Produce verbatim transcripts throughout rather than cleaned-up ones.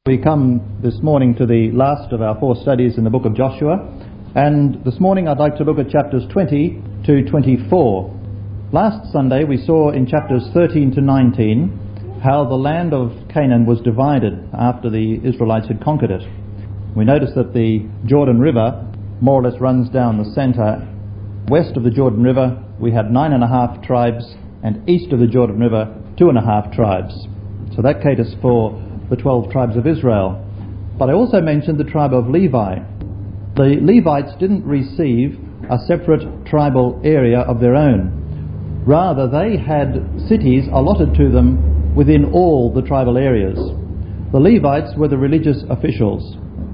We come this morning to the last of our four studies in the book of Joshua, and this morning I'd like to look at chapters twenty to twenty-four. Last Sunday we saw in chapters thirteen to nineteen how the land of Canaan was divided after the Israelites had conquered it. We noticed that the Jordan River more or less runs down the centre. West of the Jordan River we had nine and a half tribes, and east of the Jordan River two and a half tribes. So that caters for the twelve tribes of Israel. But I also mentioned the tribe of Levi. The Levites didn't receive a separate tribal area of their own. Rather, they had cities allotted to them within all the tribal areas. The Levites were the religious officials.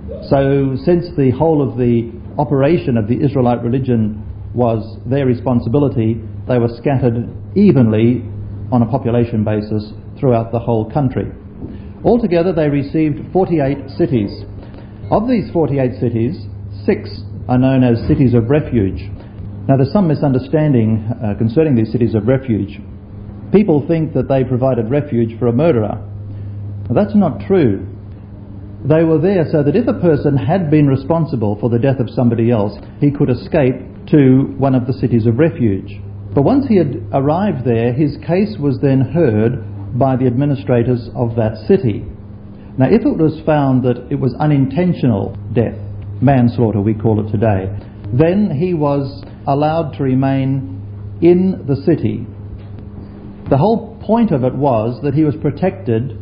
So since the whole of the operation of the Israelite religion was their responsibility, they were scattered evenly on a population basis throughout the whole country. Altogether they received forty-eight cities. Of these forty-eight cities, six are known as cities of refuge. Now there's some misunderstanding uh, concerning these cities of refuge. People think that they provided refuge for a murderer. Now, that's not true. They were there so that if a person had been responsible for the death of somebody else, he could escape to one of the cities of refuge. But once he had arrived there, his case was then heard by the administrators of that city. Now, if it was found that it was unintentional death, manslaughter we call it today, then he was allowed to remain in the city. The whole point of it was that he was protected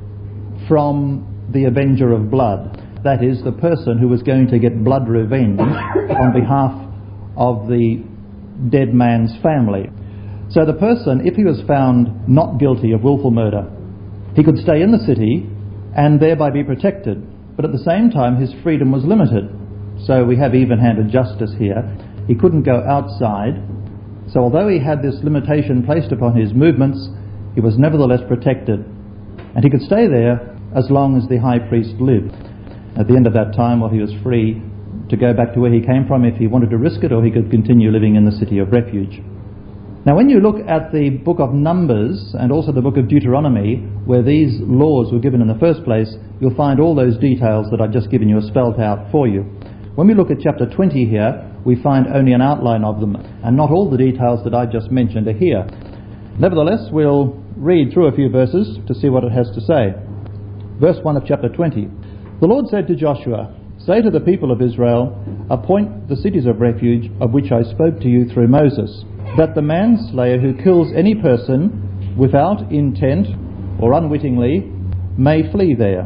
from the avenger of blood. That is, the person who was going to get blood revenge on behalf of the dead man's family. So the person, if he was found not guilty of willful murder, he could stay in the city and thereby be protected. But at the same time, his freedom was limited. So we have even-handed justice here. He couldn't go outside. So although he had this limitation placed upon his movements, he was nevertheless protected. And he could stay there as long as the high priest lived. At the end of that time, well, he was free to go back to where he came from if he wanted to risk it, or he could continue living in the city of refuge. Now when you look at the book of Numbers and also the book of Deuteronomy, where these laws were given in the first place, you'll find all those details that I've just given you are spelled out for you. When we look at chapter twenty here, we find only an outline of them, and not all the details that I just mentioned are here. Nevertheless, we'll read through a few verses to see what it has to say. Verse one of chapter twenty. The Lord said to Joshua, "Say to the people of Israel, appoint the cities of refuge of which I spoke to you through Moses, that the manslayer who kills any person without intent or unwittingly may flee there.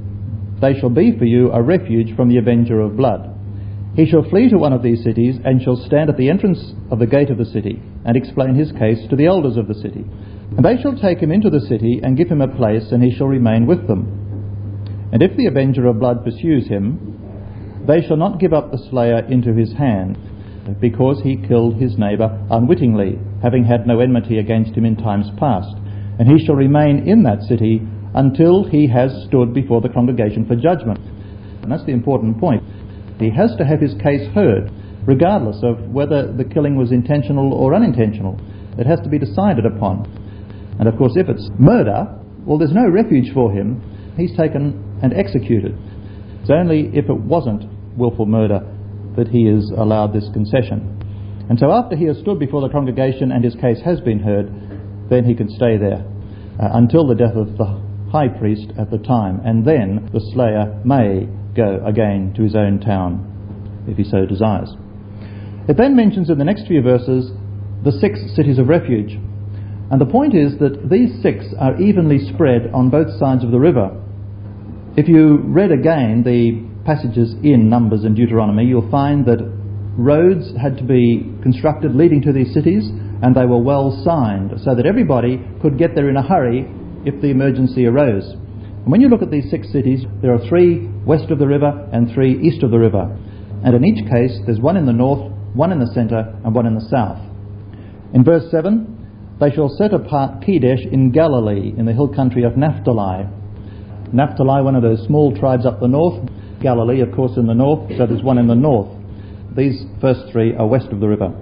They shall be for you a refuge from the avenger of blood. He shall flee to one of these cities and shall stand at the entrance of the gate of the city and explain his case to the elders of the city. And they shall take him into the city and give him a place, and he shall remain with them. And if the avenger of blood pursues him, they shall not give up the slayer into his hand, because he killed his neighbour unwittingly, having had no enmity against him in times past. And he shall remain in that city until he has stood before the congregation for judgment." And that's the important point. He has to have his case heard, regardless of whether the killing was intentional or unintentional. It has to be decided upon. And of course, if it's murder, well, there's no refuge for him. He's taken and executed. It's only if it wasn't willful murder that he is allowed this concession. And so after he has stood before the congregation and his case has been heard, then he can stay there uh, until the death of the high priest at the time, and then the slayer may go again to his own town if he so desires. It then mentions in the next few verses the six cities of refuge. And the point is that these six are evenly spread on both sides of the river. If you read again the passages in Numbers and Deuteronomy, you'll find that roads had to be constructed leading to these cities, and they were well signed so that everybody could get there in a hurry if the emergency arose. And when you look at these six cities, there are three west of the river and three east of the river. And in each case, there's one in the north, one in the centre, and one in the south. In verse seven, they shall set apart Kedesh in Galilee, in the hill country of Naphtali. Naphtali, one of those small tribes up the north. Galilee, of course, in the north, so there's one in the north. These first three are west of the river.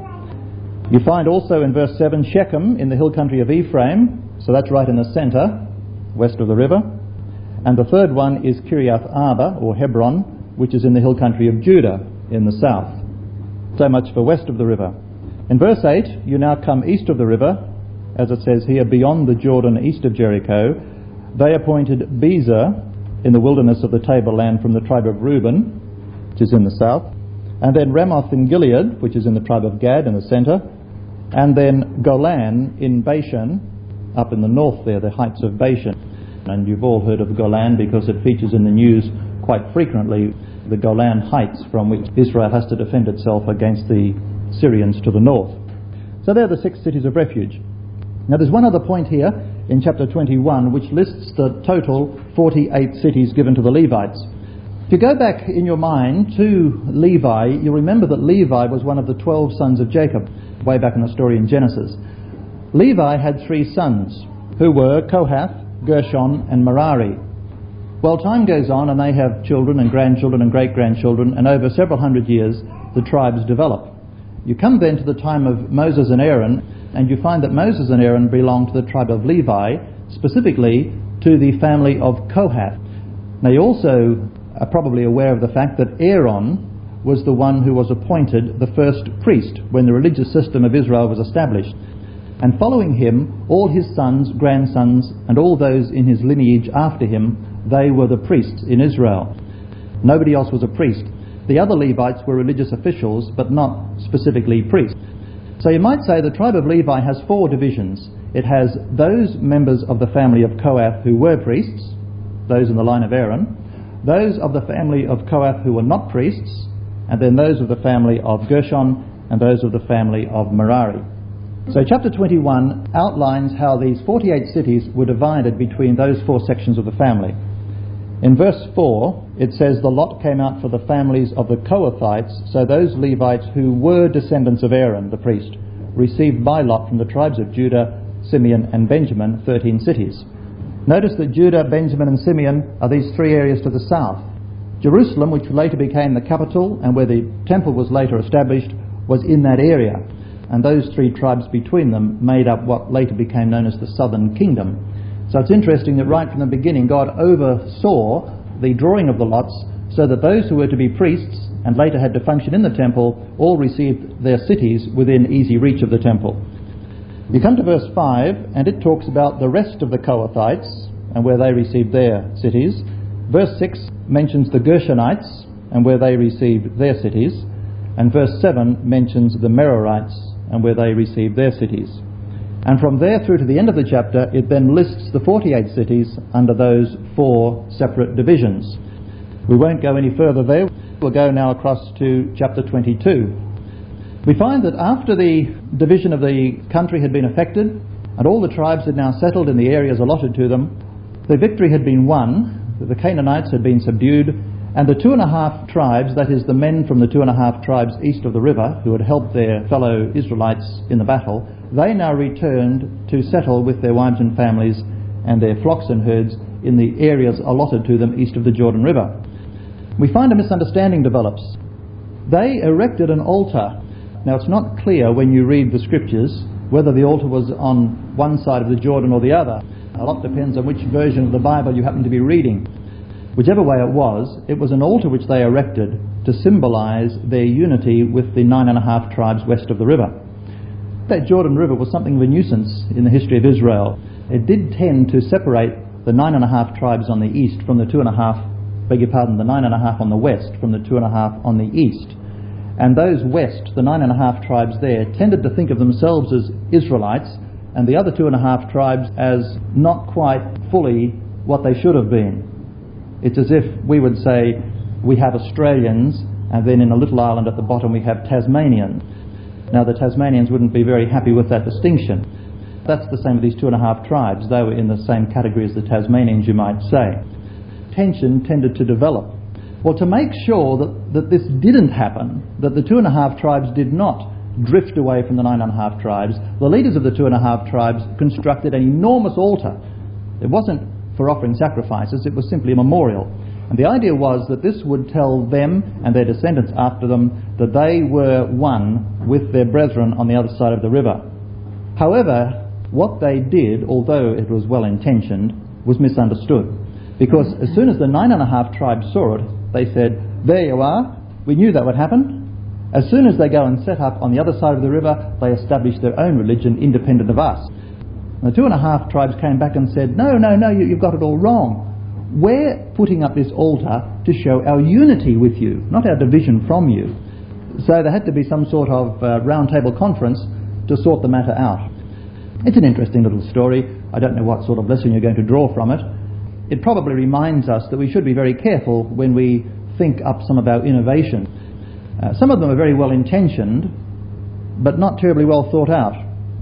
You find also in verse seven Shechem in the hill country of Ephraim, so that's right in the centre, west of the river. And the third one is Kiriath Arba, or Hebron, which is in the hill country of Judah in the south. So much for west of the river. In verse eight, you now come east of the river, as it says here, beyond the Jordan east of Jericho. They appointed Bezer in the wilderness of the tableland from the tribe of Reuben, which is in the south, and then Ramoth in Gilead, which is in the tribe of Gad in the centre, and then Golan in Bashan, up in the north there, the heights of Bashan. And you've all heard of Golan because it features in the news quite frequently, the Golan Heights from which Israel has to defend itself against the Syrians to the north. So they're the six cities of refuge. Now there's one other point here in chapter twenty-one which lists the total forty-eight cities given to the Levites. If you go back in your mind to Levi, you'll remember that Levi was one of the twelve sons of Jacob, way back in the story in Genesis. Levi had three sons, who were Kohath, Gershon and Merari. Well, time goes on and they have children and grandchildren and great-grandchildren, and over several hundred years the tribes develop. You come then to the time of Moses and Aaron, and you find that Moses and Aaron belong to the tribe of Levi, specifically to the family of Kohath. Now you also are probably aware of the fact that Aaron was the one who was appointed the first priest when the religious system of Israel was established. And following him, all his sons, grandsons, and all those in his lineage after him, they were the priests in Israel. Nobody else was a priest. The other Levites were religious officials, but not specifically priests. So you might say the tribe of Levi has four divisions. It has those members of the family of Kohath who were priests, those in the line of Aaron, those of the family of Kohath who were not priests, and then those of the family of Gershon and those of the family of Merari. So chapter twenty-one outlines how these forty-eight cities were divided between those four sections of the family. In verse four, it says, the lot came out for the families of the Kohathites, so those Levites who were descendants of Aaron, the priest, received by lot from the tribes of Judah, Simeon and Benjamin, thirteen cities. Notice that Judah, Benjamin and Simeon are these three areas to the south. Jerusalem, which later became the capital and where the temple was later established, was in that area. And those three tribes between them made up what later became known as the southern kingdom. So it's interesting that right from the beginning God oversaw the drawing of the lots so that those who were to be priests and later had to function in the temple all received their cities within easy reach of the temple. You come to verse five and it talks about the rest of the Kohathites and where they received their cities. Verse six mentions the Gershonites and where they received their cities. And verse seven mentions the Merarites and where they received their cities. And from there through to the end of the chapter, it then lists the forty-eight cities under those four separate divisions. We won't go any further there. We'll go now across to chapter twenty-two. We find that after the division of the country had been effected, and all the tribes had now settled in the areas allotted to them, the victory had been won, the Canaanites had been subdued, and the two and a half tribes, that is the men from the two and a half tribes east of the river, who had helped their fellow Israelites in the battle, they now returned to settle with their wives and families and their flocks and herds in the areas allotted to them east of the Jordan River. We find a misunderstanding develops. They erected an altar. Now it's not clear when you read the scriptures whether the altar was on one side of the Jordan or the other. A lot depends on which version of the Bible you happen to be reading. Whichever way it was, it was an altar which they erected to symbolize their unity with the nine and a half tribes west of the river. That Jordan River was something of a nuisance in the history of Israel. It did tend to separate the nine and a half tribes on the east from the two and a half, beg your pardon, the nine and a half on the west from the two and a half on the east. And those west, the nine and a half tribes there, tended to think of themselves as Israelites and the other two and a half tribes as not quite fully what they should have been. It's as if we would say we have Australians and then in a little island at the bottom we have Tasmanians. Now the Tasmanians wouldn't be very happy with that distinction. That's the same with these two and a half tribes. They were in the same category as the Tasmanians, you might say. Tension tended to develop. Well, to make sure that, that this didn't happen, that the two and a half tribes did not drift away from the nine and a half tribes, the leaders of the two and a half tribes constructed an enormous altar. It wasn't for offering sacrifices, it was simply a memorial. And the idea was that this would tell them and their descendants after them that they were one with their brethren on the other side of the river. However, what they did, although it was well intentioned, was misunderstood. Because as soon as the nine and a half tribes saw it, they said, there you are, we knew that would happen. As soon as they go and set up on the other side of the river, they establish their own religion independent of us. And the two and a half tribes came back and said, no, no, no, you, you've got it all wrong. We're putting up this altar to show our unity with you, not our division from you. So there had to be some sort of uh, round table conference to sort the matter out. It's an interesting little story. I don't know what sort of lesson you're going to draw from it. It probably reminds us that we should be very careful when we think up some of our innovations. Uh, some of them are very well intentioned, but not terribly well thought out.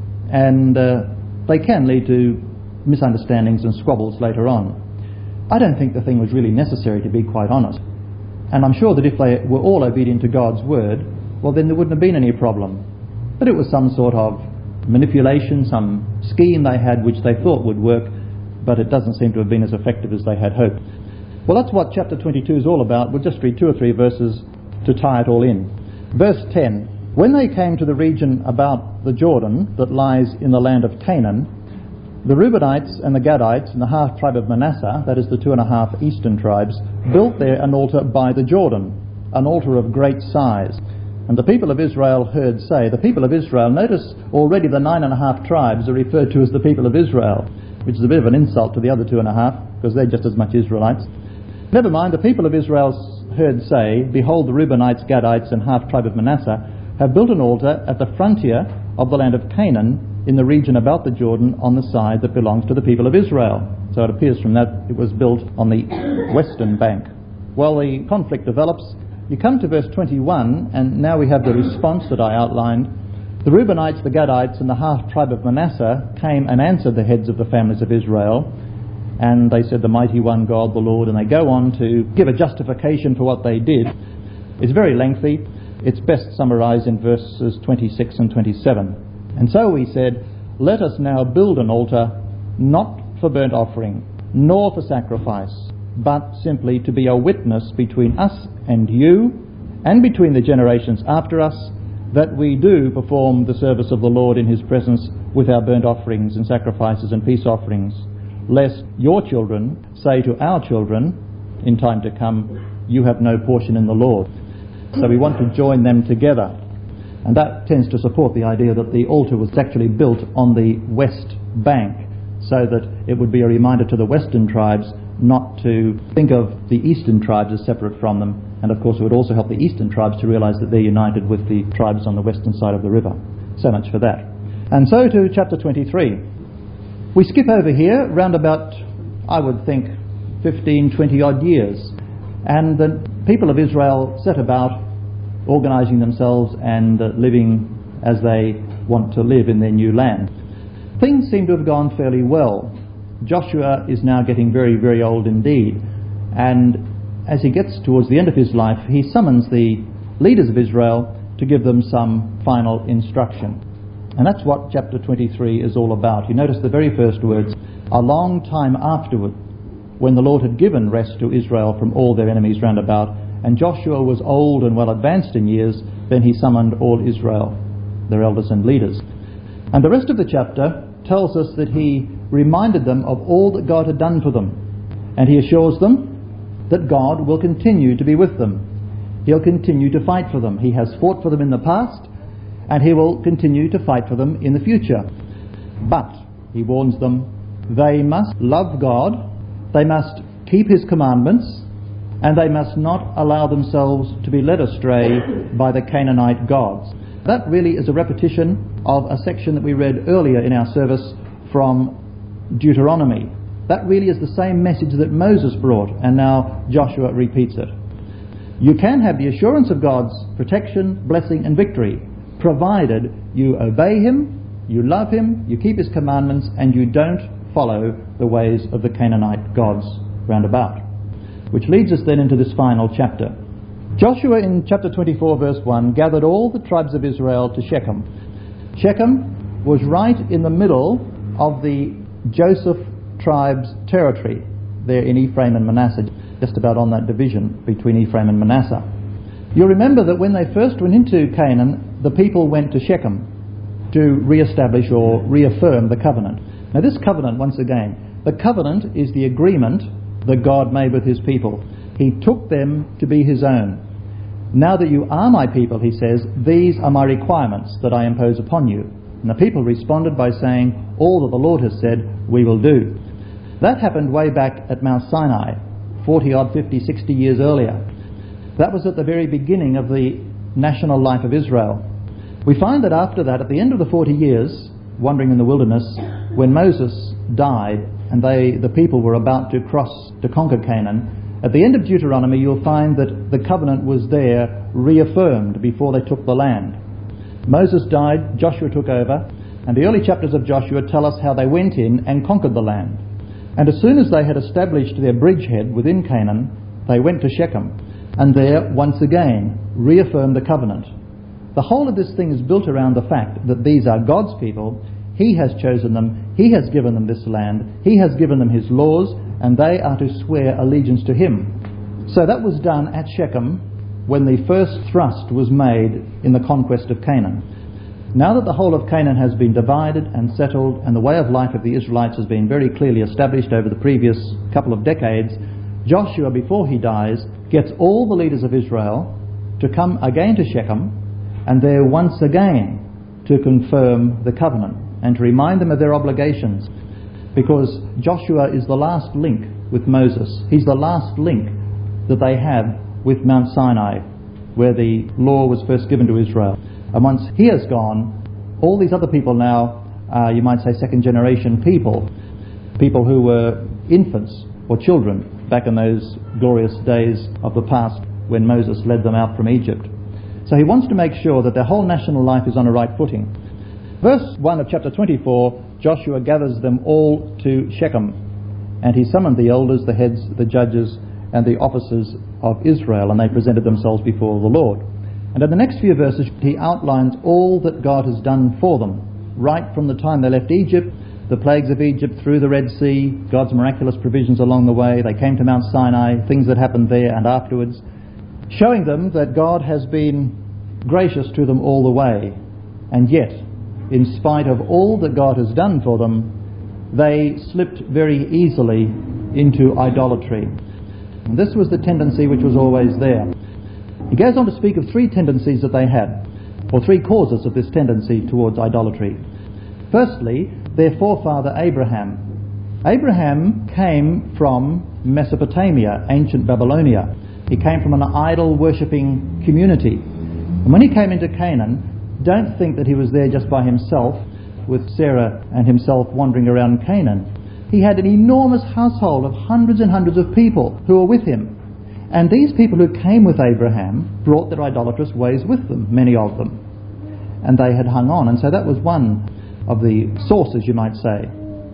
And uh, they can lead to misunderstandings and squabbles later on. I don't think the thing was really necessary, to be quite honest. And I'm sure that if they were all obedient to God's word, well, then there wouldn't have been any problem. But it was some sort of manipulation, some scheme they had which they thought would work, but it doesn't seem to have been as effective as they had hoped. Well, that's what chapter twenty-two is all about. We'll just read two or three verses to tie it all in. Verse ten, when they came to the region about the Jordan that lies in the land of Canaan, the Reubenites and the Gadites and the half tribe of Manasseh, that is the two and a half eastern tribes, built there an altar by the Jordan, an altar of great size. And the people of Israel heard say, the people of Israel, notice already the nine and a half tribes are referred to as the people of Israel, which is a bit of an insult to the other two and a half, because they're just as much Israelites. Never mind, the people of Israel heard say, behold, the Reubenites, Gadites, and half tribe of Manasseh have built an altar at the frontier of the land of Canaan in the region about the Jordan on the side that belongs to the people of Israel. So it appears from that it was built on the western bank. Well, the conflict develops. You come to verse twenty-one, and now we have the response that I outlined. The Reubenites, the Gadites, and the half tribe of Manasseh came and answered the heads of the families of Israel. And they said, the mighty one God, the Lord, and they go on to give a justification for what they did. It's very lengthy. It's best summarized in verses twenty-six and twenty-seven. And so we said, let us now build an altar, not for burnt offering, nor for sacrifice, but simply to be a witness between us and you, and between the generations after us, that we do perform the service of the Lord in his presence with our burnt offerings and sacrifices and peace offerings, lest your children say to our children in time to come, you have no portion in the Lord. So we want to join them together. And that tends to support the idea that the altar was actually built on the west bank, so that it would be a reminder to the western tribes not to think of the eastern tribes as separate from them. And of course it would also help the eastern tribes to realise that they're united with the tribes on the western side of the river. So much for that. And so to chapter twenty-three. We skip over here round about, I would think, fifteen, twenty odd years. And the people of Israel set about organising themselves and uh, living as they want to live in their new land. Things seem to have gone fairly well. Joshua is now getting very, very old indeed. And as he gets towards the end of his life, he summons the leaders of Israel to give them some final instruction. And that's what chapter twenty-three is all about. You notice the very first words, a long time afterward, when the Lord had given rest to Israel from all their enemies round about, and Joshua was old and well advanced in years, then he summoned all Israel, their elders and leaders. And the rest of the chapter tells us that he reminded them of all that God had done for them. And he assures them that God will continue to be with them. He'll continue to fight for them. He has fought for them in the past, and he will continue to fight for them in the future. But, he warns them, they must love God, they must keep his commandments, and they must not allow themselves to be led astray by the Canaanite gods. That really is a repetition of a section that we read earlier in our service from Deuteronomy. That really is the same message that Moses brought, and now Joshua repeats it. You can have the assurance of God's protection, blessing and victory, provided you obey him, you love him, you keep his commandments, and you don't follow the ways of the Canaanite gods round about. Which leads us then into this final chapter. Joshua in chapter twenty-four verse one gathered all the tribes of Israel to Shechem. Shechem was right in the middle of the Joseph tribe's territory there in Ephraim and Manasseh, just about on that division between Ephraim and Manasseh. You'll remember that when they first went into Canaan, the people went to Shechem to re-establish or reaffirm the covenant. Now this covenant, once again, the covenant is the agreement that God made with his people. He took them to be his own. Now that you are my people, he says, these are my requirements that I impose upon you. And the people responded by saying, all that the Lord has said, we will do. That happened way back at Mount Sinai, forty odd, fifty, sixty years earlier. That was at the very beginning of the national life of Israel. We find that after that, at the end of the forty years, wandering in the wilderness, when Moses died and they, the people were about to cross to conquer Canaan, at the end of Deuteronomy you'll find that the covenant was there reaffirmed before they took the land. Moses died, Joshua took over, and the early chapters of Joshua tell us how they went in and conquered the land. And as soon as they had established their bridgehead within Canaan, they went to Shechem, and there once again reaffirmed the covenant. The whole of this thing is built around the fact that these are God's people. He has chosen them, he has given them this land, he has given them his laws, and they are to swear allegiance to him. So that was done at Shechem when the first thrust was made in the conquest of Canaan. Now that the whole of Canaan has been divided and settled, and the way of life of the Israelites has been very clearly established over the previous couple of decades, Joshua, before he dies, gets all the leaders of Israel to come again to Shechem, and there once again to confirm the covenant and to remind them of their obligations, because Joshua is the last link with Moses. He's the last link that they have with Mount Sinai, where the law was first given to Israel. And once he has gone, all these other people now are, you might say, second generation people, people who were infants or children back in those glorious days of the past when Moses led them out from Egypt. So he wants to make sure that their whole national life is on a right footing. Verse one of chapter twenty-four, Joshua gathers them all to Shechem, and he summoned the elders, the heads, the judges, and the officers of Israel, and they presented themselves before the Lord. And in the next few verses, he outlines all that God has done for them, right from the time they left Egypt, the plagues of Egypt, through the Red Sea, God's miraculous provisions along the way. They came to Mount Sinai, things that happened there and afterwards, showing them that God has been gracious to them all the way. And yet, in spite of all that God has done for them, they slipped very easily into idolatry. And this was the tendency which was always there. He goes on to speak of three tendencies that they had, or three causes of this tendency towards idolatry. Firstly, their forefather Abraham. Abraham came from Mesopotamia, ancient Babylonia. He came from an idol-worshipping community. And when he came into Canaan, don't think that he was there just by himself, with Sarah and himself wandering around Canaan. He had an enormous household of hundreds and hundreds of people who were with him. And these people who came with Abraham brought their idolatrous ways with them, many of them. And they had hung on. And so that was one of the sources, you might say.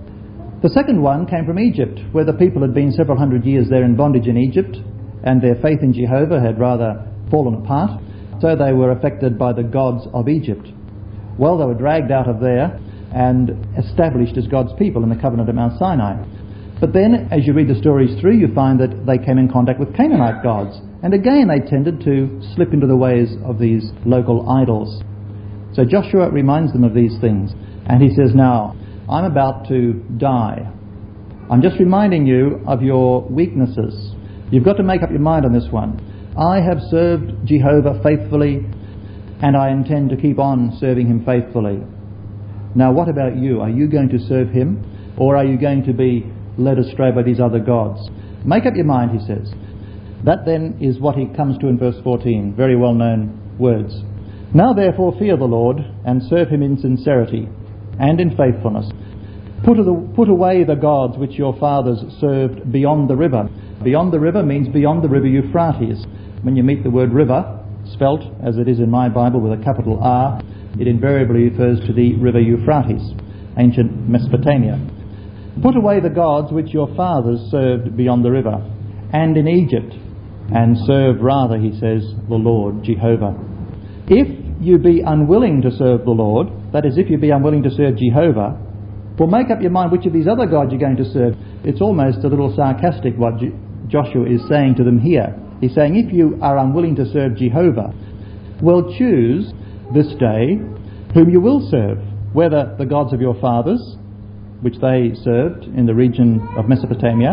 The second one came from Egypt, where the people had been several hundred years there in bondage in Egypt, and their faith in Jehovah had rather fallen apart. So they were affected by the gods of Egypt. Well, they were dragged out of there and established as God's people in the covenant of Mount Sinai. But then, as you read the stories through, you find that they came in contact with Canaanite gods. And again, they tended to slip into the ways of these local idols. So Joshua reminds them of these things. And he says, now, I'm about to die. I'm just reminding you of your weaknesses. You've got to make up your mind on this one. I have served Jehovah faithfully, and I intend to keep on serving him faithfully. Now, what about you? Are you going to serve him, or are you going to be led astray by these other gods? Make up your mind, he says. That then is what he comes to in verse fourteen, very well known words. Now therefore fear the Lord, and serve him in sincerity and in faithfulness. Put, the, put away the gods which your fathers served beyond the river. Beyond the river means beyond the river Euphrates. When you meet the word river, spelt as it is in my Bible with a capital R, it invariably refers to the river Euphrates, ancient Mesopotamia. Put away the gods which your fathers served beyond the river, and in Egypt, and serve rather, he says, the Lord Jehovah. If you be unwilling to serve the Lord, that is, if you be unwilling to serve Jehovah, well, make up your mind which of these other gods you're going to serve. It's almost a little sarcastic what Joshua is saying to them here. He's saying, if you are unwilling to serve Jehovah, well, choose this day whom you will serve, whether the gods of your fathers, which they served in the region of Mesopotamia,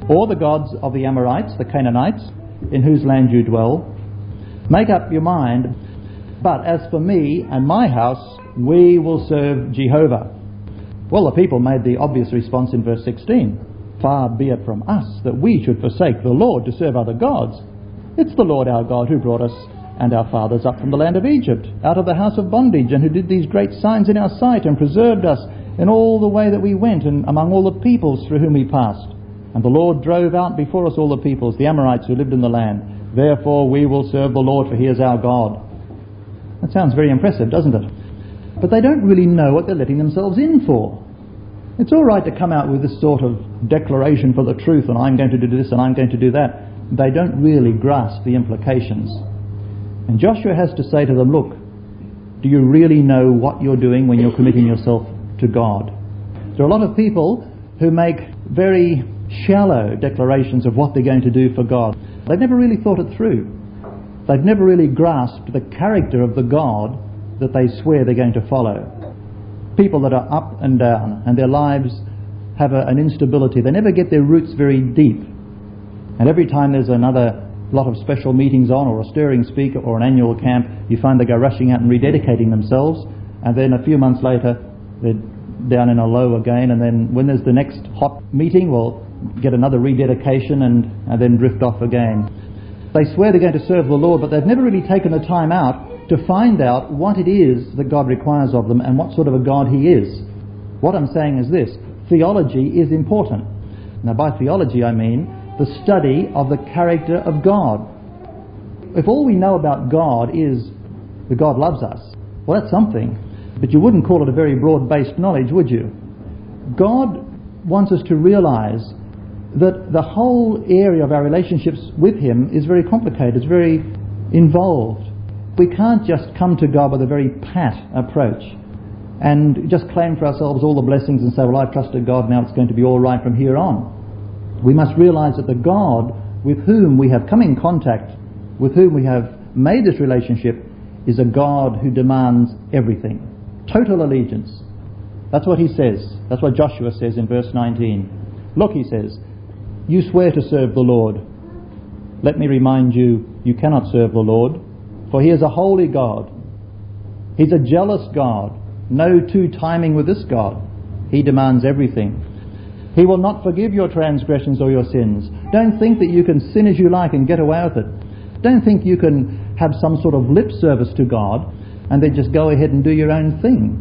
or the gods of the Amorites, the Canaanites, in whose land you dwell. Make up your mind, but as for me and my house, we will serve Jehovah. Well, the people made the obvious response in verse sixteen. Far be it from us that we should forsake the Lord to serve other gods. It's the Lord our God who brought us and our fathers up from the land of Egypt, out of the house of bondage, and who did these great signs in our sight, and preserved us in all the way that we went, and among all the peoples through whom we passed. And the Lord drove out before us all the peoples, the Amorites who lived in the land. Therefore we will serve the Lord, for he is our God. That sounds very impressive, doesn't it? But they don't really know what they're letting themselves in for. It's all right to come out with this sort of declaration for the truth, and I'm going to do this and I'm going to do that. They don't really grasp the implications. And Joshua has to say to them, look, do you really know what you're doing when you're committing yourself to God? There are a lot of people who make very shallow declarations of what they're going to do for God. They've never really thought it through. They've never really grasped the character of the God that they swear they're going to follow. People that are up and down, and their lives have a, an instability. They never get their roots very deep. And every time there's another lot of special meetings on, or a stirring speaker, or an annual camp, you find they go rushing out and rededicating themselves, and then a few months later they're down in a low again, and then when there's the next hot meeting, well, get another rededication and, and then drift off again. They swear they're going to serve the Lord, but they've never really taken the time out to find out what it is that God requires of them and what sort of a God he is. What I'm saying is this: theology is important. Now, by theology I mean the study of the character of God. If all we know about God is that God loves us, well, that's something, but you wouldn't call it a very broad-based knowledge, would you? God wants us to realise that the whole area of our relationships with him is very complicated, it's very involved. We can't just come to God with a very pat approach and just claim for ourselves all the blessings and say, well, I've trusted God, now it's going to be all right from here on. We must realise that the God with whom we have come in contact, with whom we have made this relationship, is a God who demands everything. Total allegiance. That's what he says. That's what Joshua says in verse nineteen. Look, he says, you swear to serve the Lord. Let me remind you, you cannot serve the Lord, for he is a holy God. He's a jealous God. No two-timing with this God. He demands everything. He will not forgive your transgressions or your sins. Don't think that you can sin as you like and get away with it. Don't think you can have some sort of lip service to God and then just go ahead and do your own thing.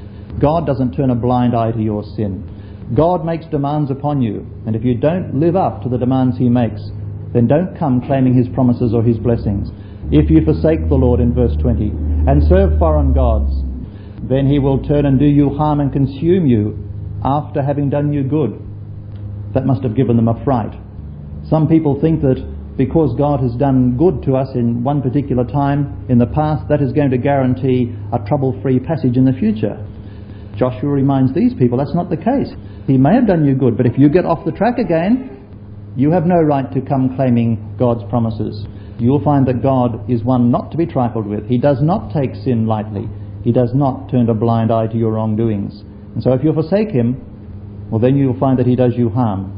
God doesn't turn a blind eye to your sin. God makes demands upon you, and if you don't live up to the demands he makes, then don't come claiming his promises or his blessings. If you forsake the Lord in verse twenty and serve foreign gods, then he will turn and do you harm and consume you after having done you good. That must have given them a fright. Some people think that because God has done good to us in one particular time in the past, that is going to guarantee a trouble-free passage in the future. Joshua reminds these people that's not the case. He may have done you good, but if you get off the track again, you have no right to come claiming God's promises. You'll find that God is one not to be trifled with. He does not take sin lightly. He does not turn a blind eye to your wrongdoings. And so if you forsake him, well, then you'll find that he does you harm.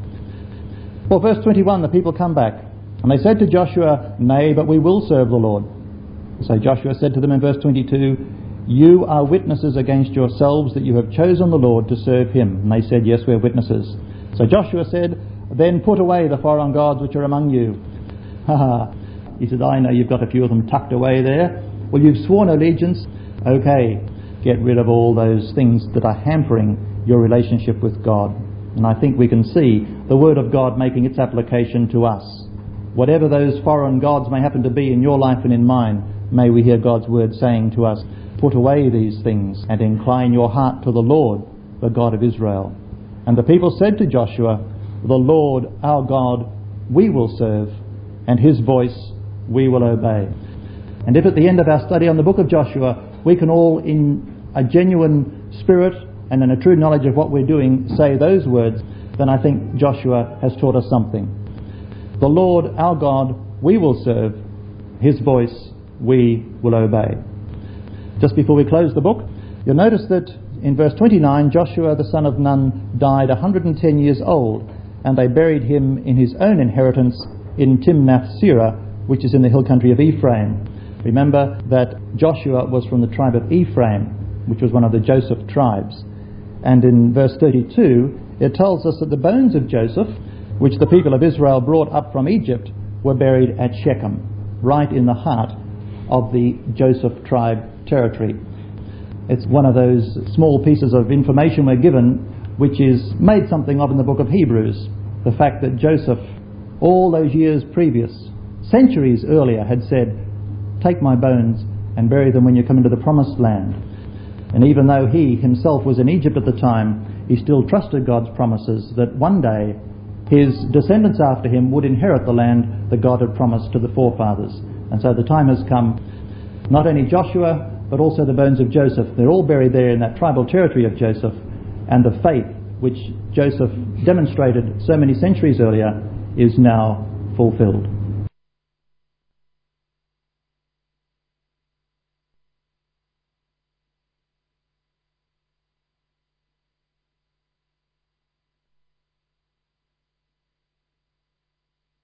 Well, verse twenty-one, the people come back. And they said to Joshua, nay, but we will serve the Lord. So Joshua said to them in verse twenty-two, you are witnesses against yourselves that you have chosen the Lord to serve him. And they said, yes, we're witnesses. So Joshua said, then put away the foreign gods which are among you. Ha ha. He said, I know you've got a few of them tucked away there. Well, you've sworn allegiance. Okay, get rid of all those things that are hampering your relationship with God. And I think we can see the Word of God making its application to us. Whatever those foreign gods may happen to be in your life and in mine, may we hear God's Word saying to us, put away these things and incline your heart to the Lord, the God of Israel. And the people said to Joshua, the Lord our God we will serve, and his voice we will obey. And if at the end of our study on the book of Joshua we can all in a genuine spirit and in a true knowledge of what we're doing say those words, then I think Joshua has taught us something. The Lord our God we will serve, his voice we will obey. Just before we close the book, you'll notice that in verse twenty-nine, Joshua the son of Nun died one hundred ten years old, and they buried him in his own inheritance in Timnath-Serah, which is in the hill country of Ephraim. Remember that Joshua was from the tribe of Ephraim, which was one of the Joseph tribes. And in verse thirty-two, it tells us that the bones of Joseph, which the people of Israel brought up from Egypt, were buried at Shechem, right in the heart of the Joseph tribe territory. It's one of those small pieces of information we're given which is made something of in the book of Hebrews. The fact that Joseph, all those years previous, centuries earlier, had said, "Take my bones and bury them when you come into the promised land." And even though he himself was in Egypt at the time, he still trusted God's promises that one day his descendants after him would inherit the land that God had promised to the forefathers. And so the time has come. Not only Joshua, but also the bones of Joseph. They're all buried there in that tribal territory of Joseph. And the faith which Joseph demonstrated so many centuries earlier is now fulfilled.